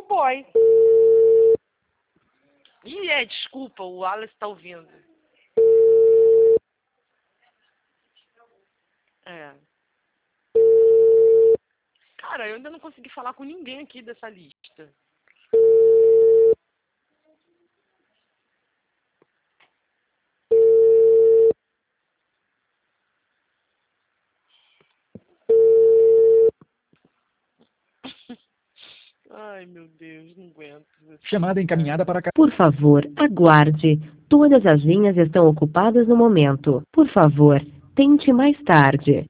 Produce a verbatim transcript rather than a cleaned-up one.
o boy. Ih, é, desculpa, o Wallace tá ouvindo. É. Cara, eu ainda não consegui falar com ninguém aqui dessa lista. Ai, meu Deus, não aguento. Chamada encaminhada para... Por favor, aguarde. Todas as linhas estão ocupadas no momento. Por favor, tente mais tarde.